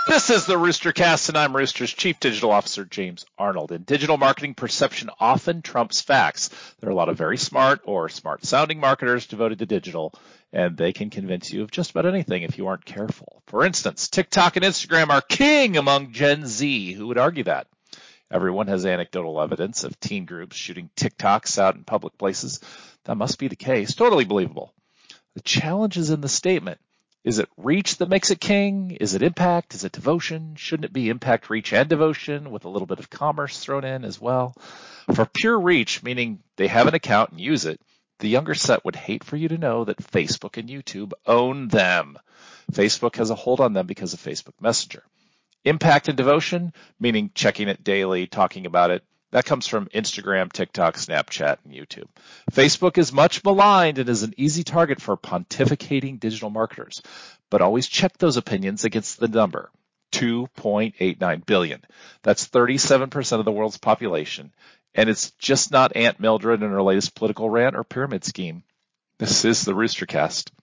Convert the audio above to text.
This is the Rooster Cast, and I'm Rooster's Chief Digital Officer, James Arnold. In digital marketing, perception often trumps facts. There are a lot of very smart or smart-sounding marketers devoted to digital, and they can convince you of just about anything if you aren't careful. For instance, TikTok and Instagram are king among Gen Z. Who would argue that? Everyone has anecdotal evidence of teen groups shooting TikToks out in public places. That must be the case. Totally believable. The challenge is in the statement. Is it reach that makes it king? Is it impact? Is it devotion? Shouldn't it be impact, reach, and devotion with a little bit of commerce thrown in as well? For pure reach, meaning they have an account and use it, the younger set would hate for you to know that Facebook and YouTube own them. Facebook has a hold on them because of Facebook Messenger. Impact and devotion, meaning checking it daily, talking about it, that comes from Instagram, TikTok, Snapchat, and YouTube. Facebook is much maligned and is an easy target for pontificating digital marketers. But always check those opinions against the number, 2.89 billion. That's 37% of the world's population. And it's just not Aunt Mildred and her latest political rant or pyramid scheme. This is the Roostercast.